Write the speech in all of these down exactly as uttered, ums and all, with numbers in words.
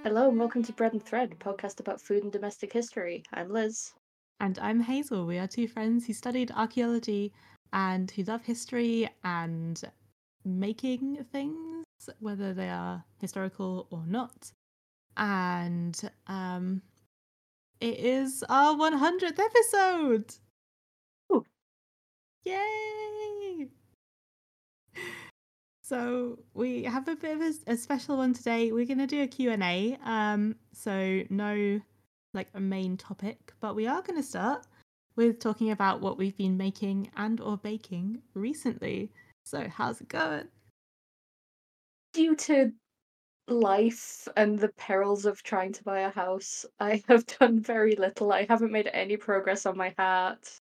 Hello and welcome to Bread and Thread, a podcast about food and domestic history. I'm Liz. And I'm Hazel. We are two friends who studied archaeology and who love history and making things, whether they are historical or not. And um, it is our one hundredth episode! Ooh. Yay! So we have a bit of a, a special one today. We're going to do a Q and A, um, so no like a main topic, but we are going to start with talking about what we've been making and or baking recently. So how's it going? Due to life and the perils of trying to buy a house, I have done very little. I haven't made any progress on my hat.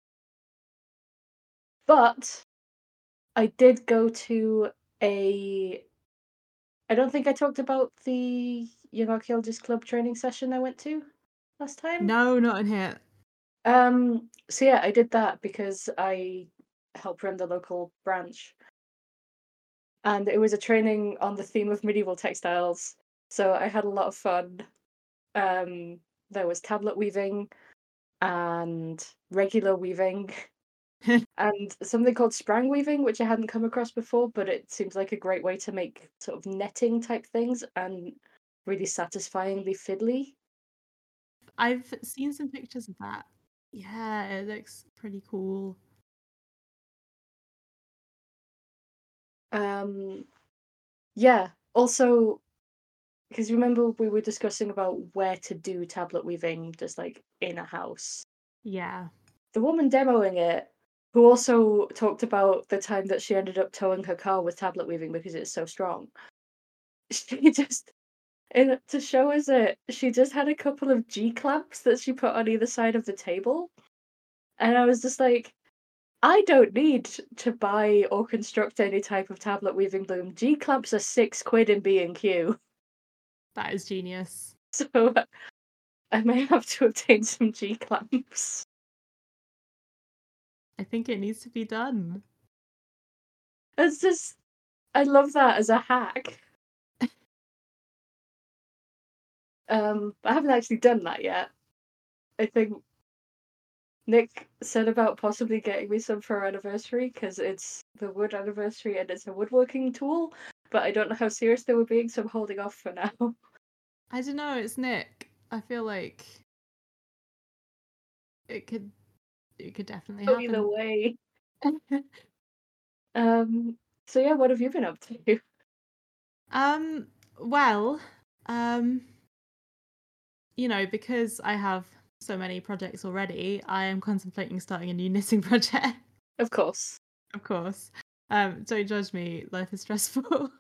But I did go to a... I don't think I talked about the Young Archaeologist Club training session I went to last time. No, not in here. Um, so yeah, I did that because I help run the local branch. And it was a training on the theme of medieval textiles. So I had a lot of fun. Um, there was tablet weaving and regular weaving and something called sprang weaving, which I hadn't come across before, but it seems like a great way to make sort of netting type things and really satisfyingly fiddly. I've seen some pictures of that. Yeah, it looks pretty cool. Um, yeah. Also, because remember we were discussing about where to do tablet weaving, just like in a house. Yeah. The woman demoing it, who also talked about the time that she ended up towing her car with tablet weaving because it's so strong. She just, and to show us it, she just had a couple of G clamps that she put on either side of the table. And I was just like, I don't need to buy or construct any type of tablet weaving loom. G clamps are six quid in B and Q. That is genius. So I may have to obtain some G clamps. I think it needs to be done. It's just, I love that as a hack. Um, I haven't actually done that yet. I think Nick said about possibly getting me some for our anniversary because it's the wood anniversary and it's a woodworking tool, but I don't know how serious they were being, so I'm holding off for now. I don't know, it's Nick. I feel like it could it could definitely So either happen. way. Um, so yeah, what have you been up to? Um, well, um, you know, because I have so many projects already, I am contemplating starting a new knitting project. Of course. Of course. Um, don't judge me, life is stressful.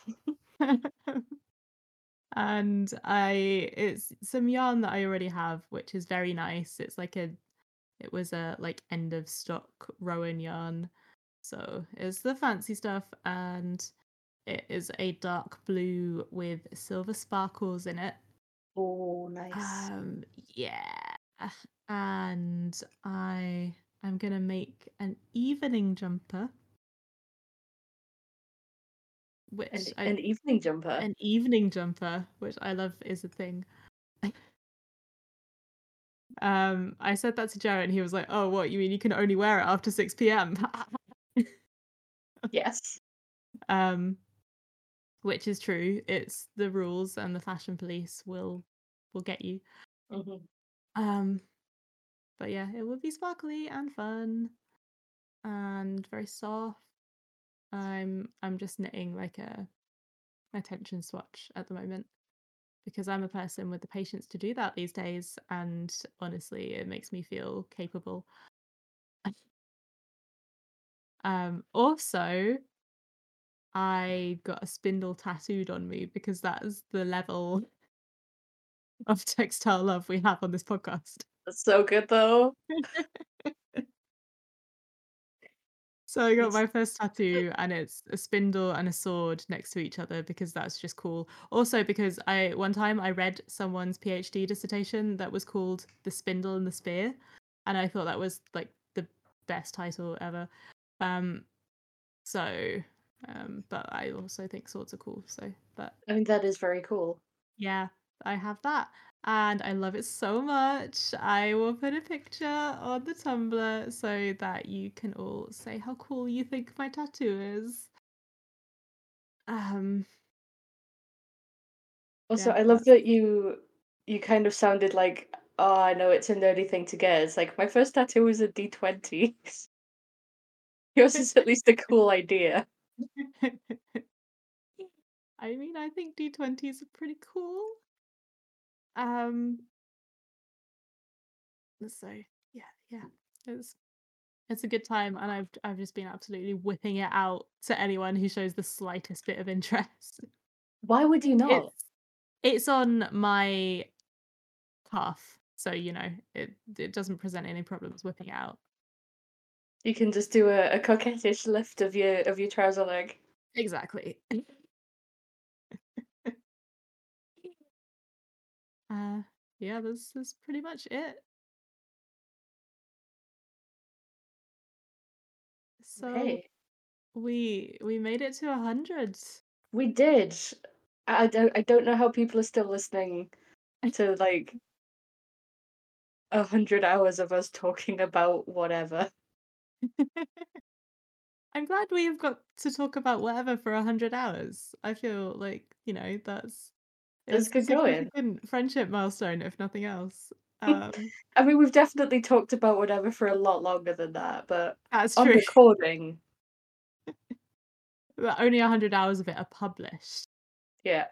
And I it's some yarn that I already have, which is very nice. It's like a it was a like end of stock Rowan yarn. So it's the fancy stuff, and it is a dark blue with silver sparkles in it. Oh, nice. Um, yeah. And I am gonna make an evening jumper, An which I an evening jumper. an evening jumper, which I love is a thing. Um, I said that to Jared, and he was like, "Oh, what? You mean you can only wear it after six p m?" Yes. Um, which is true. It's the rules, and the fashion police will will get you. Hmm. Um, but yeah, it will be sparkly and fun and very soft. I'm I'm just knitting like a a tension swatch at the moment because I'm a person with the patience to do that these days, and honestly, it makes me feel capable. Um, also, I got a spindle tattooed on me because that is the level of textile love we have on this podcast. That's so good though. So I got It's my first tattoo, and it's a spindle and a sword next to each other because that's just cool. Also because I one time I read someone's PhD dissertation that was called The Spindle and the Spear, and I thought that was like the best title ever. Um so um but I also think swords are cool, so but I mean that is very cool. yeah, I have that, and I love it so much. I will put a picture on the Tumblr so that you can all say how cool you think my tattoo is. Um, Also, yeah, I love that's that you you kind of sounded like, oh, I know it's a nerdy thing to get. It's like my first tattoo was a D twenty. Yours is at least a cool idea. I mean, I think D twenties are pretty cool. Um, so yeah, yeah, it's it's a good time, and I've I've just been absolutely whipping it out to anyone who shows the slightest bit of interest. Why would you not? It's it's on my calf, so you know it it doesn't present any problems whipping it out. You can just do a, a coquettish lift of your of your trouser leg. Exactly. uh, yeah, this is pretty much it. So Okay. we we made it to a hundred. We did. I I don't I don't know how people are still listening to like a hundred hours of us talking about whatever. I'm glad we've got to talk about whatever for a hundred hours. I feel like, you know, that's That's it's a good going. significant friendship milestone, if nothing else. Um, I mean, we've definitely talked about whatever for a lot longer than that, but that's on true. recording, But only a hundred hours of it are published. yeah.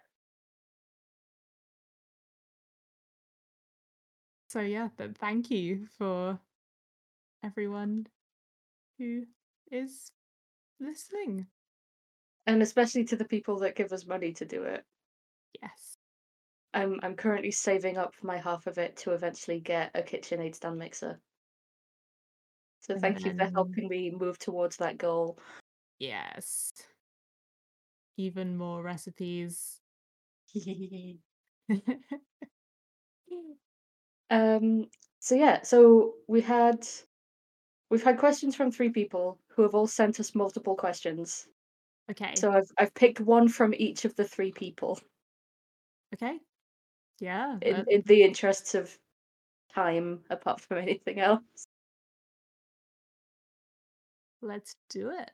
So yeah, but thank you for everyone who is listening. And especially to the people that give us money to do it. Yes. I'm I'm currently saving up my half of it to eventually get a KitchenAid stand mixer. So And thank you for then helping me move towards that goal. yes. Even more recipes. Um, so yeah, so we had we've had questions from three people who have all sent us multiple questions. Okay. So I've I've picked one from each of the three people Okay. Yeah, in that, in the interests of time, apart from anything else. let's do it.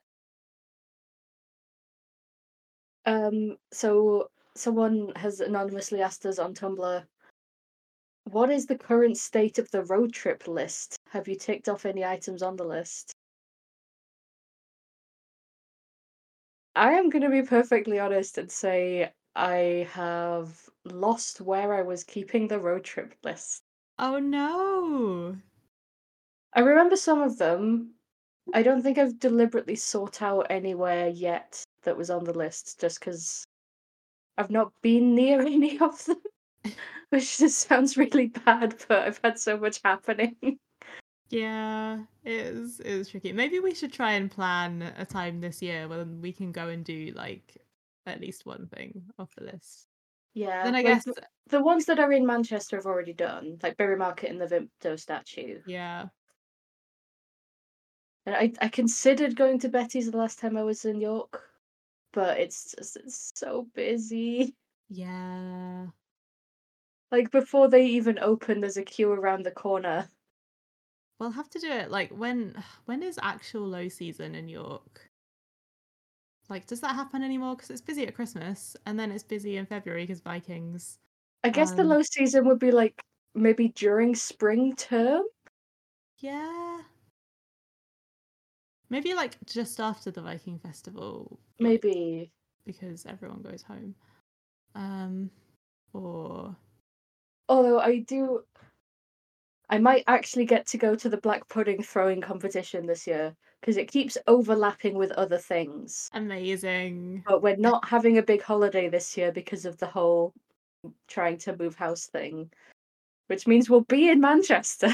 Um, so someone has anonymously asked us on Tumblr, what is the current state of the road trip list? Have you ticked off any items on the list? I am going to be perfectly honest and say I have lost where I was keeping the road trip list. Oh no. I remember some of them. I don't think I've deliberately sought out anywhere yet that was on the list just because I've not been near any of them, which just sounds really bad, but I've had so much happening. Yeah, it is it is tricky. Maybe we should try and plan a time this year when we can go and do like at least one thing off the list. Yeah, Then I like guess the, the ones that are in Manchester have already done, like Berry Market and the Vimto statue. yeah. And I I considered going to Betty's the last time I was in York, but it's just it's so busy. Yeah. Like before they even open, there's a queue around the corner. We'll have to do it like when when is actual low season in York? Like does that happen anymore? Because it's busy at Christmas and then it's busy in February because Vikings. I guess the Um low season would be like maybe during spring term. yeah. Maybe like just after the Viking festival, like Maybe. because everyone goes home. Um or Although I do, I might actually get to go to the black pudding throwing competition this year because it keeps overlapping with other things. amazing. But we're not having a big holiday this year because of the whole trying to move house thing, which means we'll be in Manchester.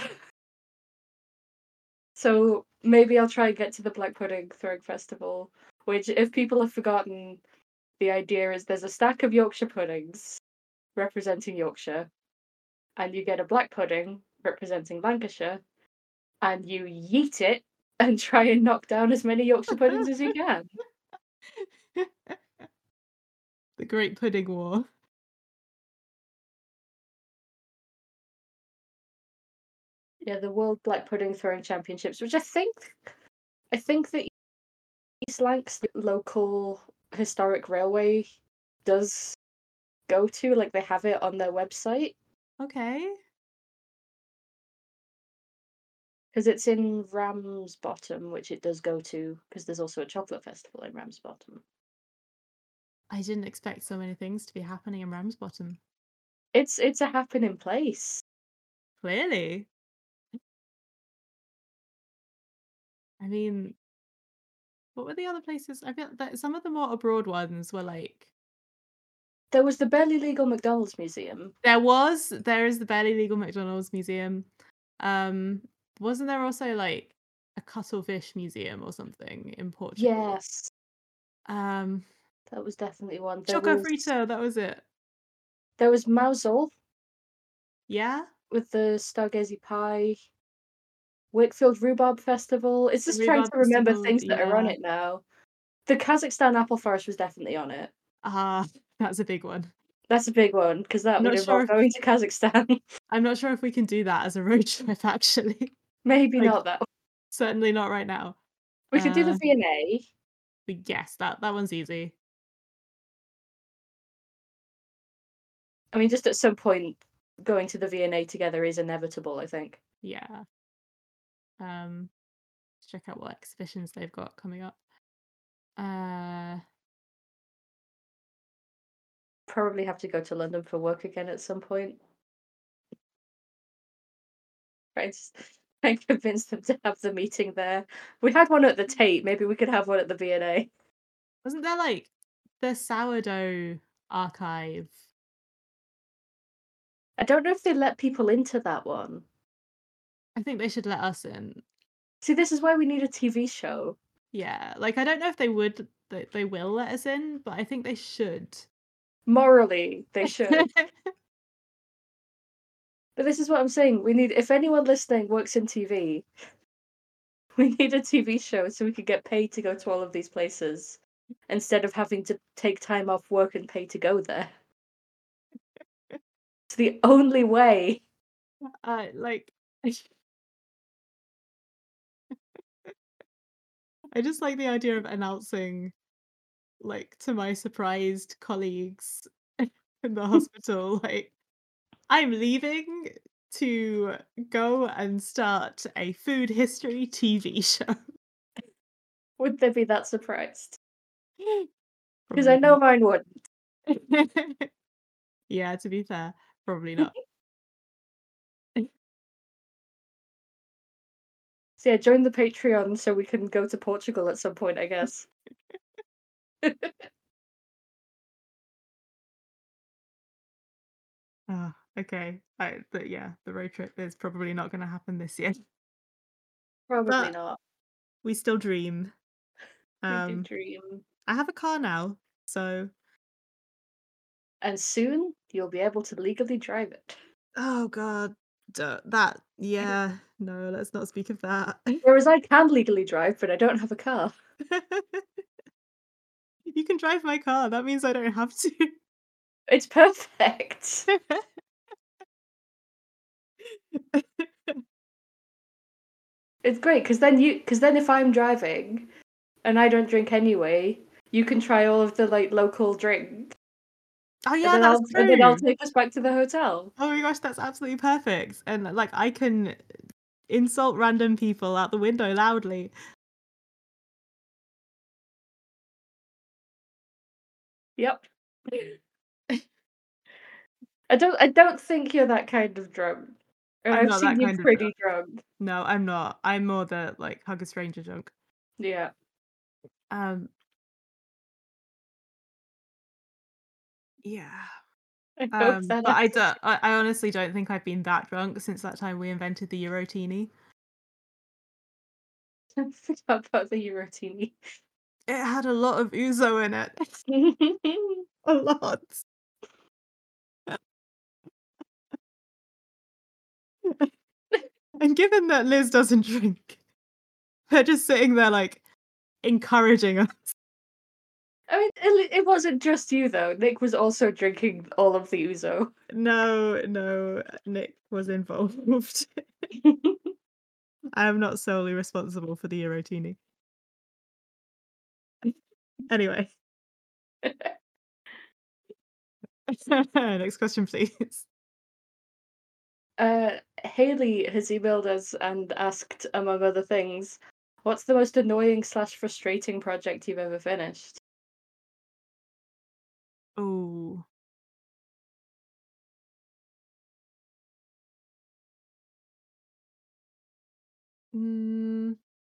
So maybe I'll try and get to the black pudding throwing festival, which, if people have forgotten, the idea is there's a stack of Yorkshire puddings representing Yorkshire, and you get a black pudding representing Lancashire, and you yeet it and try and knock down as many Yorkshire puddings as you can. The Great Pudding War. Yeah, the World Black Pudding Throwing Championships, which I think I think that East Lancs, the local historic railway, does go to. Like they have it on their website Okay. because it's in Ramsbottom, which it does go to. Because there's also a chocolate festival in Ramsbottom. I didn't expect so many things to be happening in Ramsbottom. It's it's a happening place. Clearly. I mean, what were the other places? I feel that some of the more abroad ones were like There was the barely legal McDonald's museum. there was there is the barely legal McDonald's museum. Um, wasn't there also like a cuttlefish museum or something in Portugal? Yes, Um, that was definitely one. There Choco was Frito, that was it. there was Mausol Yeah, with the Stargazy pie. Wakefield Rhubarb Festival. It's the just trying Rhubarb to remember Festival. things that are on Yeah. it now. The Kazakhstan Apple Forest was definitely on it. Ah, that's a big one. That's a big one because that I'm would not sure involve if going to Kazakhstan. I'm not sure if we can do that as a road trip actually. Maybe Like, not that. certainly not right now. We could do the Uh, V and A. but yes, that that one's easy. I mean, just at some point, going to the V and A together is inevitable, I think. Yeah. Um, let's check out what exhibitions they've got coming up. Uh, Probably have to go to London for work again at some point. Right? Just try and convince them to have the meeting there. We had one at the Tate. Maybe we could have one at the V and A. wasn't there like the sourdough archive? I don't know if they let people into that one. I think they should let us in. See, this is why we need a T V show. Yeah, like I don't know if they would, they, they will let us in, but I think they should. Morally, they should. But this is what I'm saying. We need, if anyone listening works in T V, we need a T V show so we could get paid to go to all of these places instead of having to take time off work and pay to go there. It's the only way. Uh, like I just like the idea of announcing, like, to my surprised colleagues in the hospital, like, I'm leaving to go and start a food history T V show. Would they be that surprised? Because I Probably know mine wouldn't. not. Yeah, to be fair, probably not. So yeah, join the Patreon so we can go to Portugal at some point, I guess. Ah, okay. I but yeah, the road trip is probably not gonna happen this year. Probably But not. we still dream. We do Um, dream. I have a car now, so And soon you'll be able to legally drive it. oh god, duh, that yeah, no, let's not speak of that. Whereas I can legally drive, but I don't have a car. You can drive my car, that means I don't have to. It's perfect. It's great because then you because then if I'm driving and I don't drink anyway, you can try all of the like local drink, Oh and yeah, then that's I'll and then I'll true. take us back to the hotel. Oh my gosh, that's absolutely perfect. And like I can insult random people out the window loudly. Yep. I don't I don't think you're that kind of drunk. And I'm I've not seen that you kind of drunk. pretty drunk. No, I'm not. I'm more the like hug a stranger drunk. Yeah. Um, yeah. I hope Um, that but I episode don't I, I honestly don't think I've been that drunk since that time we invented the Eurotini. I forgot about the Eurotini. It had a lot of ouzo in it. A lot. And given that Liz doesn't drink, they're just sitting there like encouraging us. I mean, it, it wasn't just you though. Nick was also drinking all of the ouzo. No, no, Nick was involved. I am not solely responsible for the Eurotini. Anyway. Next question, please. Uh, Haley has emailed us and asked, among other things, what's the most annoying slash frustrating project you've ever finished? Oh. Mm.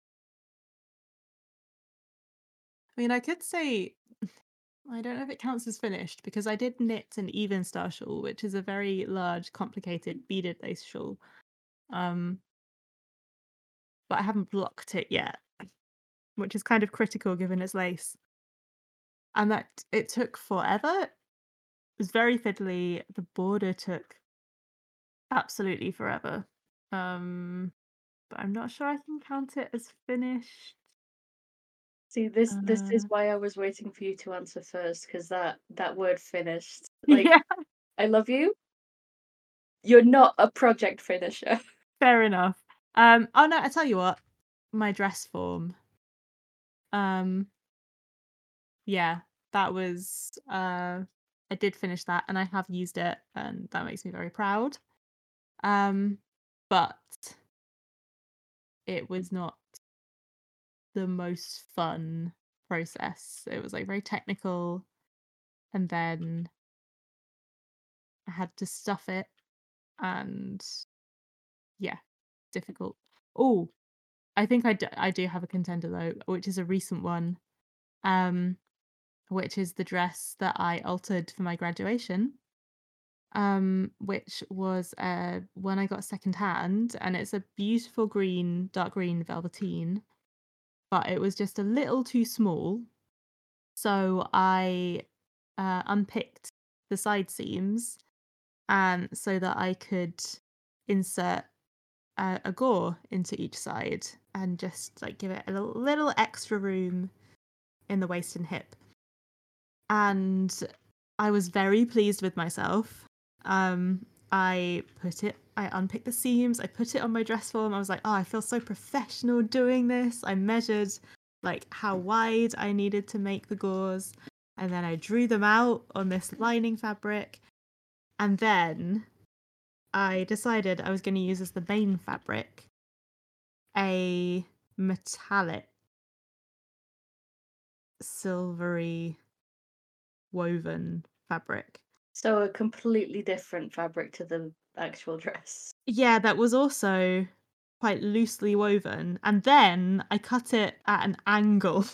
I mean, I could say I don't know if it counts as finished because I did knit an even star shawl, which is a very large, complicated beaded lace shawl. Um, but I haven't blocked it yet, which is kind of critical given its lace. And that it took forever. It was very fiddly. The border took absolutely forever. Um, but I'm not sure I can count it as finished. See, this this is Uh, why I was waiting for you to answer first, because that that word finished. Like, yeah, I love you. You're not a project finisher. fair enough. Um, oh no, I tell you what, my dress form. Um, yeah, that was uh I did finish that and I have used it and that makes me very proud. Um, but it was not the most fun process. It was like very technical and then I had to stuff it and yeah, difficult. Oh, I think I do, I do have a contender though, which is a recent one. Um, which is the dress that I altered for my graduation. Um, which was uh one I got secondhand, and it's a beautiful green, dark green velveteen, but it was just a little too small. So I uh, unpicked the side seams, and so that I could insert a, a gore into each side and just like give it a little, little extra room in the waist and hip. And I was very pleased with myself. Um, I put it, I unpicked the seams, I put it on my dress form. I was like, oh, I feel so professional doing this. I measured like how wide I needed to make the gauze, and then I drew them out on this lining fabric. And then I decided I was going to use as the main fabric a metallic silvery woven fabric. So a completely different fabric to the actual dress. Yeah, that was also quite loosely woven. And then I cut it at an angle.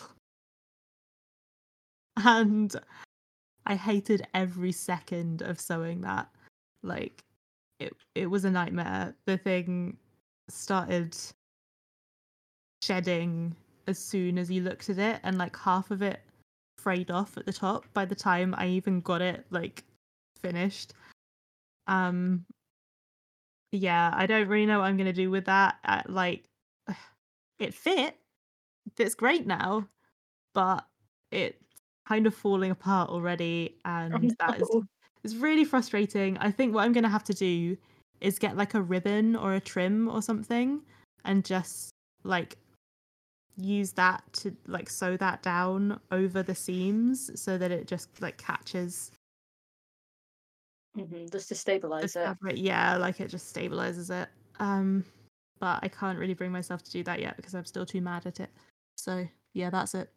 And I hated every second of sewing that. Like it it was a nightmare. The thing started shedding as soon as you looked at it and like half of it frayed off at the top by the time I even got it like finished. Um yeah, I don't really know what I'm gonna do with that. Uh, like it fit. It's great now, but it's kind of falling apart already, Oh and that is no. is really frustrating. I think what I'm gonna have to do is get like a ribbon or a trim or something, and just like use that to like sew that down over the seams so that it just like catches Hmm, just to the stabilize it. fabric. Yeah, like it just stabilizes it. Um, but I can't really bring myself to do that yet because I'm still too mad at it. So yeah, that's it.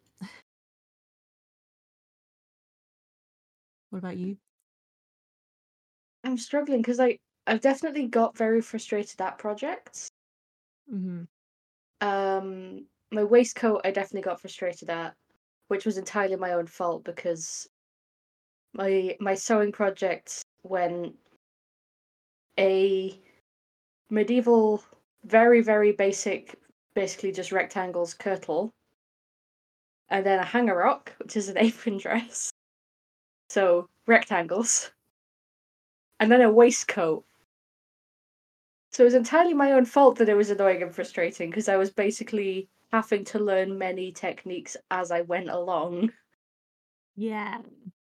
What about you? I'm struggling because I I've definitely got very frustrated at projects. Mm-hmm. Um, my waistcoat I definitely got frustrated at, which was entirely my own fault because my my sewing project when a medieval, very very basic, basically just rectangles kirtle, and then a hanger rock, which is an apron dress. So rectangles, and then a waistcoat. So it was entirely my own fault that it was annoying and frustrating because I was basically having to learn many techniques as I went along. Yeah.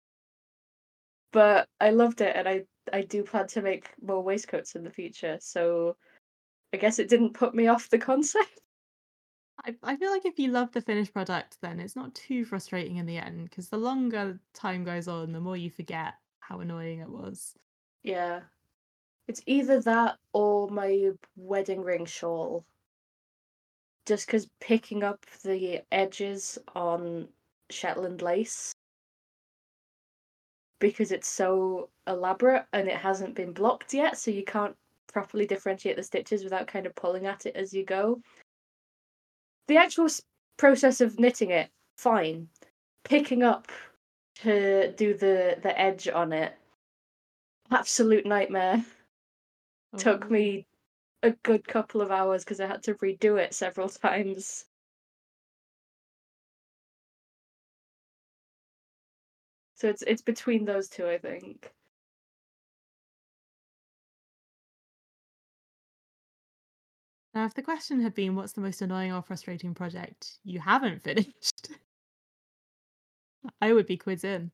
But I loved it, and I I do plan to make more waistcoats in the future, so I guess it didn't put me off the concept. I I feel like if you love the finished product, then it's not too frustrating in the end, because the longer time goes on, the more you forget how annoying it was. Yeah. It's either that or my wedding ring shawl. Just because picking up the edges on Shetland lace, because it's so elaborate and it hasn't been blocked yet, so you can't properly differentiate the stitches without kind of pulling at it as you go. The actual s- process of knitting it, fine. Picking up to do the the edge on it, absolute nightmare. Took Oh. me a good couple of hours because I had to redo it several times. So it's it's between those two, I think. Now, if the question had been what's the most annoying or frustrating project you haven't finished, I would be quiz in.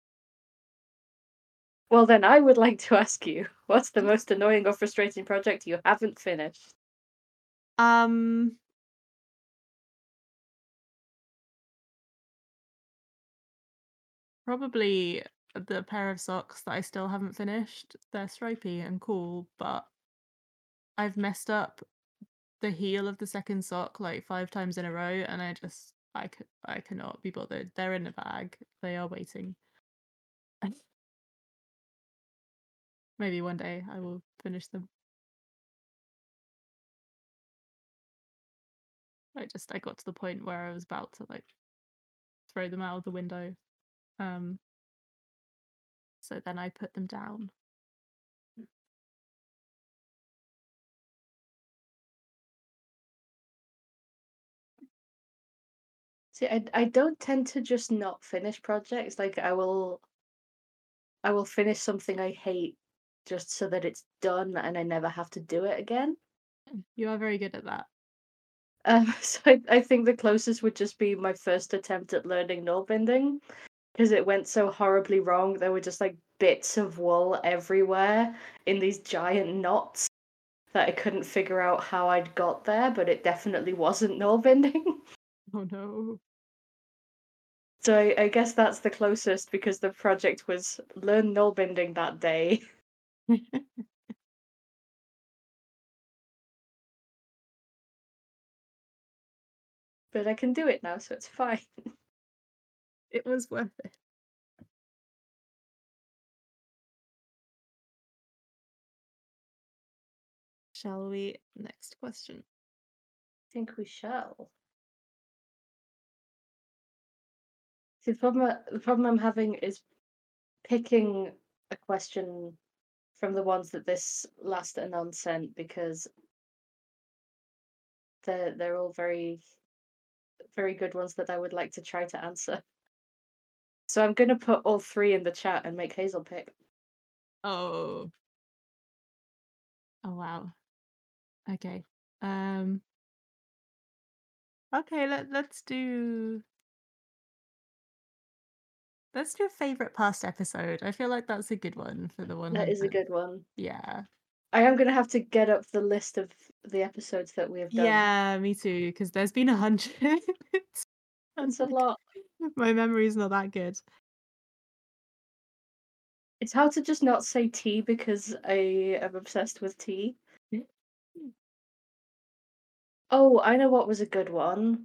Well, then I would like to ask you, what's the most annoying or frustrating project you haven't finished? Um, Probably the pair of socks that I still haven't finished. They're stripy and cool, but I've messed up the heel of the second sock like five times in a row, and I just I could I cannot be bothered. They're in a bag. They are waiting. Maybe one day I will finish them. I just I got to the point where I was about to like throw them out of the window. Um, so then I put them down. See, I I don't tend to just not finish projects. Like I will I will finish something I hate just so that it's done and I never have to do it again. You are very good at that. Um, so I, I think the closest would just be my first attempt at learning knoll binding because it went so horribly wrong. There were just like bits of wool everywhere in these giant knots that I couldn't figure out how I'd got there, but it definitely wasn't knoll binding. Oh no. So I, I guess that's the closest because the project was learn knoll binding that day. But I can do it now, so it's fine. It was worth it. Shall we? Next question. I think we shall. See, the problem, the problem I'm having is picking a question from the ones that this last anon sent because they're they're all very very good ones that I would like to try to answer. So I'm gonna put all three in the chat and make Hazel pick. Oh. Oh wow. Okay. Um okay, let let's do let's do a favorite past episode. I feel like that's a good one for the That is a one hundred. good one. Yeah. I am gonna have to get up the list of the episodes that we have done. Yeah, me too, because there's been a hundred. And It's a like lot. my memory's not that good. It's hard to just not say tea because I am obsessed with tea. Oh, I know what was a good one.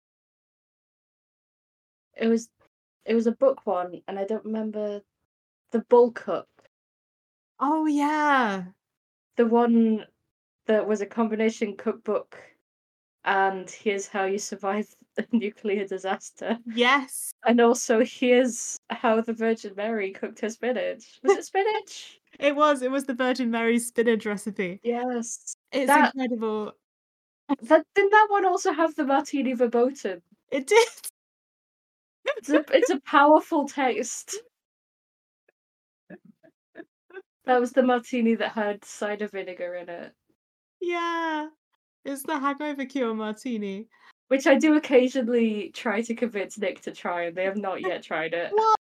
It was it was a book one, and I don't remember the Bull Cup, Oh yeah. the one that was a combination cookbook and here's how you survive a nuclear disaster, Yes. and also here's how the Virgin Mary cooked her spinach. Was it spinach? It was. It was the Virgin Mary's spinach recipe. Yes. It's That incredible. that didn't that one also have the martini verboten? It did. It's a it's a powerful taste. That was the martini that had cider vinegar in it, Yeah. It's the hangover cure martini. which I do occasionally try to convince Nick to try, and they have not yet tried it. What?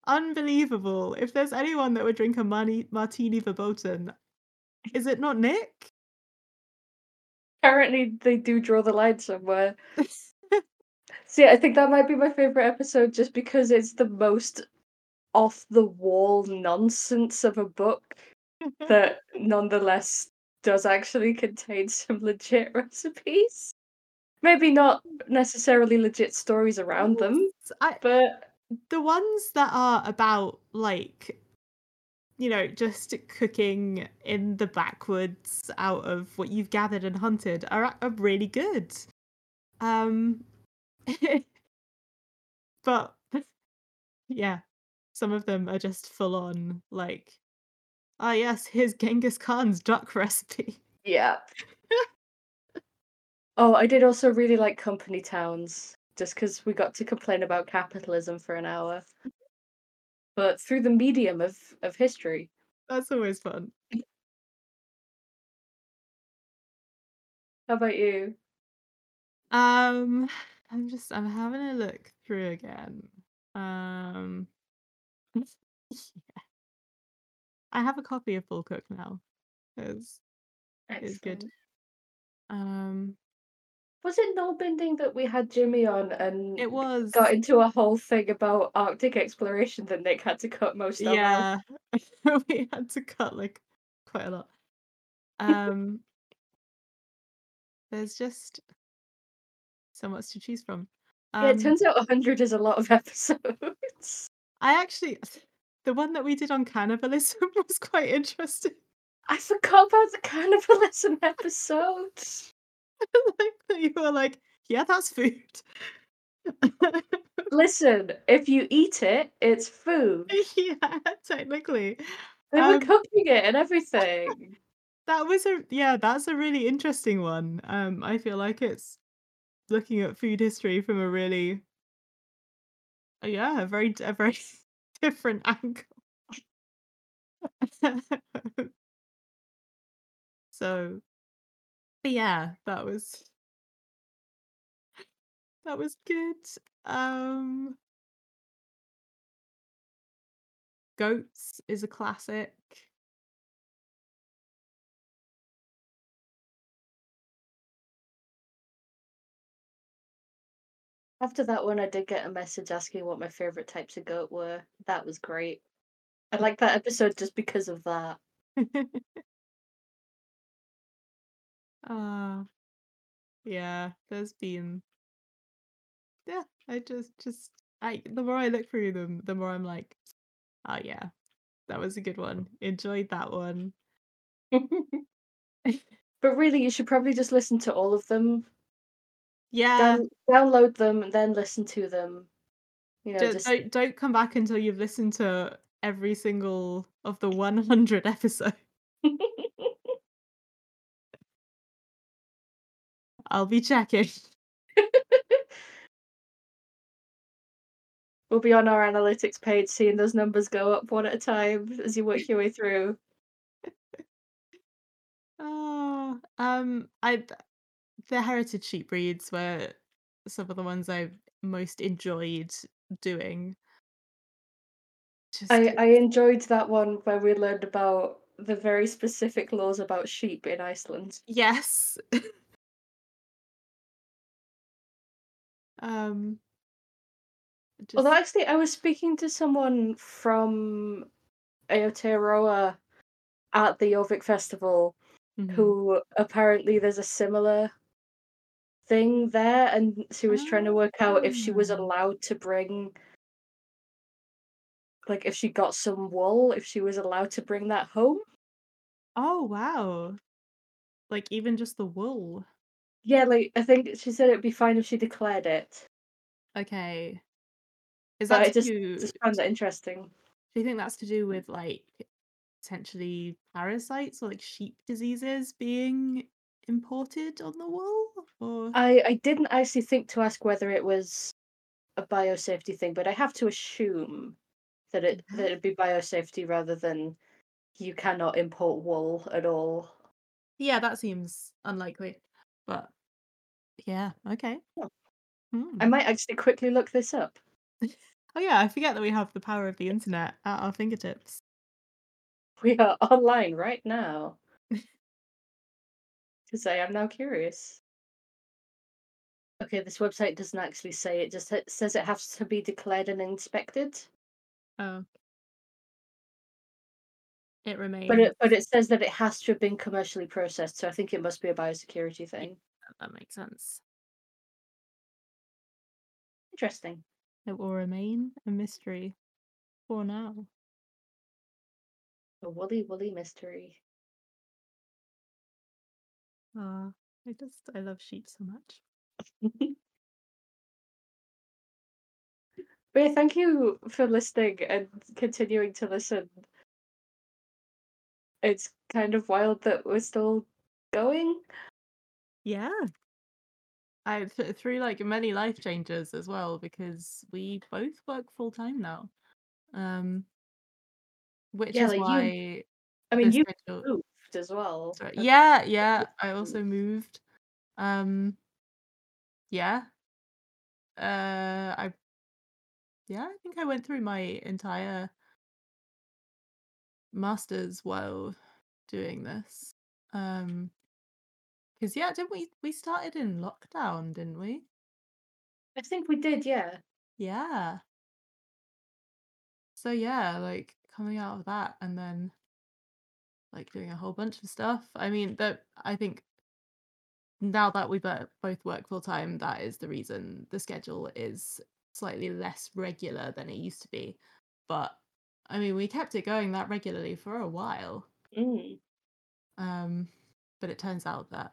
unbelievable. If there's anyone that would drink a mani martini verboten, is it not Nick? Apparently, they do draw the line somewhere. See, I think that might be my favorite episode just because it's the most off the wall nonsense of a book that nonetheless does actually contain some legit recipes. Maybe not necessarily legit stories around them, Yes, I but the ones that are about, like, you know, just cooking in the backwoods out of what you've gathered and hunted are are really good. Um, but yeah, some of them are just full on like, "Ah, yes, here's Genghis Khan's duck recipe." yeah. Oh, I did also really like Company Towns, just because we got to complain about capitalism for an hour, but through the medium of of history. That's always fun. How about you? Um, I'm just I'm having a look through again. Um, I have a copy of Full Cook now. It's it's good. Excellent. Um, Was it Null Binding that we had Jimmy on and it got was into a whole thing about Arctic exploration that Nick had to cut most of out? yeah. We had to cut like quite a lot. Um, there's just so much to choose from. Yeah, it Um, turns out one hundred is a lot of episodes. I actually the one that we did on cannibalism was quite interesting. I forgot about the cannibalism episode. Like that you were like, yeah, that's food. Listen, if you eat it, it's food. Yeah, technically. They were Um, cooking it and everything. that was a yeah, that's a really interesting one. Um, I feel like it's looking at food history from a really uh, yeah, a very a very different angle. So, but yeah, that was that was good. Um, Goats is a classic. After that one, I did get a message asking what my favorite types of goat were. That was great. I like that episode just because of that. Uh, yeah, there's been yeah, I just just I the more I look through them, the more I'm like, oh yeah, that was a good one. Enjoyed that one. But really, you should probably just listen to all of them. Yeah, Down download them and then listen to them. You know, just just don't don't come back until you've listened to every single of the one hundred episodes. I'll be checking. we'll be on our analytics page seeing those numbers go up one at a time as you work your way through. Oh, um, I the heritage sheep breeds were some of the ones I most enjoyed doing. Just I I enjoyed that one where we learned about the very specific laws about sheep in Iceland. yes. Um, Although just actually, I was speaking to someone from Aotearoa at the Jorvik Festival mhm. who apparently there's a similar thing there, and she was trying to work out if she was Ah. allowed to bring like, if she got some wool, if she was allowed to bring that home. Oh, wow. Like, even just the wool. Yeah, like, I think she said it'd be fine if she declared it, Okay. Is but that I to just do just found that interesting. do you think that's to do with, like, potentially parasites or, like, sheep diseases being imported on the wool? Or I I didn't actually think to ask whether it was a biosafety thing, but I have to assume that it that yeah. it'd be biosafety rather than you cannot import wool at all. Yeah, that seems unlikely. But yeah, okay. Oh, Hmm. I might actually quickly look this up. Oh yeah, I forget that we have the power of the internet at our fingertips. We are online right now. Because I am now curious. Okay, this website doesn't actually say it, just it says it has to be declared and inspected. Oh, it But remains. it but it says that it has to have been commercially processed, so I think it must be a biosecurity Yeah, thing. that makes sense. Interesting. It will remain a mystery for now. A woolly woolly mystery. Ah, I just I love sheep so much. But yeah, thank you for listening and continuing to listen. It's kind of wild that we're still going. Yeah. I th- through like many life changes as well because we both work full time now. Um, which Yeah, is like you why I mean the you schedule. moved as well. Sorry. That's Yeah, yeah. I also moved. Um, yeah. Uh, I yeah. I think I went through my entire masters while doing this. Um, because yeah, didn't we we started in lockdown, didn't we? I think we did, yeah. Yeah. So yeah, like coming out of that and then like doing a whole bunch of stuff. I mean, that I think now that we bo- both work full time, that is the reason the schedule is slightly less regular than it used to be. But I mean, we kept it going that regularly for a while. Mm. Um, but it turns out that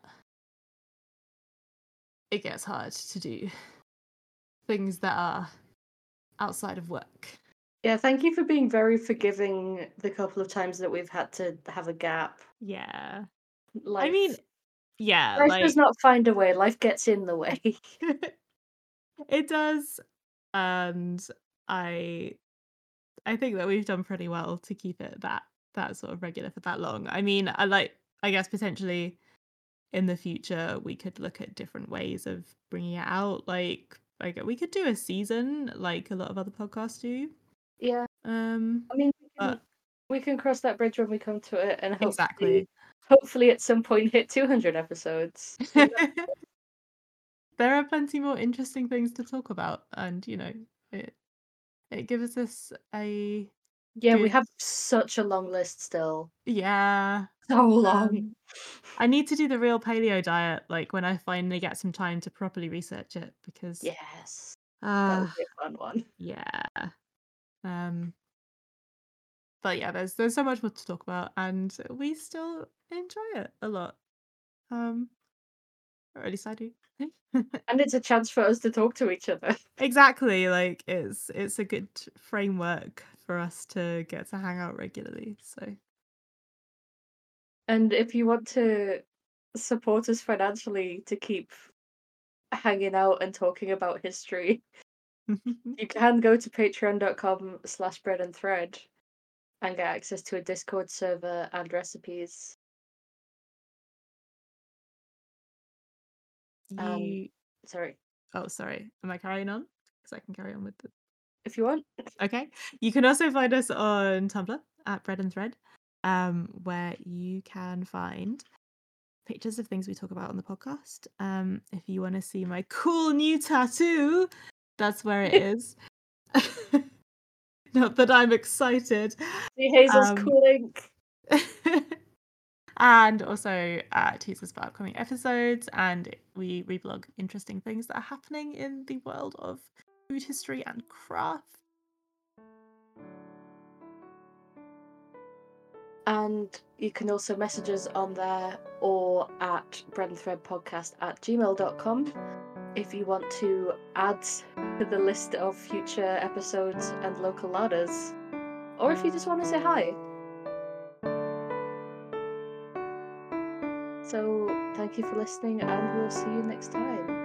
it gets hard to do things that are outside of work. Yeah, thank you for being very forgiving the couple of times that we've had to have a gap. Yeah. I mean, Life yeah, life does like not find a way, life gets in the way. it does. And I I think that we've done pretty well to keep it that that sort of regular for that long. I mean, I like I guess potentially in the future we could look at different ways of bringing it out. Like like we could do a season like a lot of other podcasts do. Yeah, Um, I mean, we can but we can cross that bridge when we come to it and hopefully exactly. hopefully at some point hit two hundred episodes. Who knows? There are plenty more interesting things to talk about, and you know, it it gives us a Yeah, we good have such a long list still. yeah. So long. Um, I need to do the real paleo diet, like, when I finally get some time to properly research it because, Yes, that would uh be a fun one. yeah. Um, but yeah, there's there's so much more to talk about, and we still enjoy it a lot. Um, or at least I do. And it's a chance for us to talk to each other. Exactly, like, it's it's a good framework for us to get to hang out regularly, so And if you want to support us financially to keep hanging out and talking about history, you can go to patreon.com slash bread and thread and get access to a Discord server and recipes. Um, You sorry, oh, sorry. Am I carrying on? Because I can carry on with the if you want. okay. You can also find us on Tumblr at Bread and Thread, um, where you can find pictures of things we talk about on the podcast. Um, if you want to see my cool new tattoo, that's where it is. Not that I'm excited. See Hazel's Um, cool ink. and also uh, teasers for upcoming episodes, and we reblog interesting things that are happening in the world of food history and craft. And you can also message us on there or at breadandthreadpodcast at gmail dot com if you want to add to the list of future episodes and local ladders, or if you just want to say hi. So, thank you for listening, and we'll see you next time.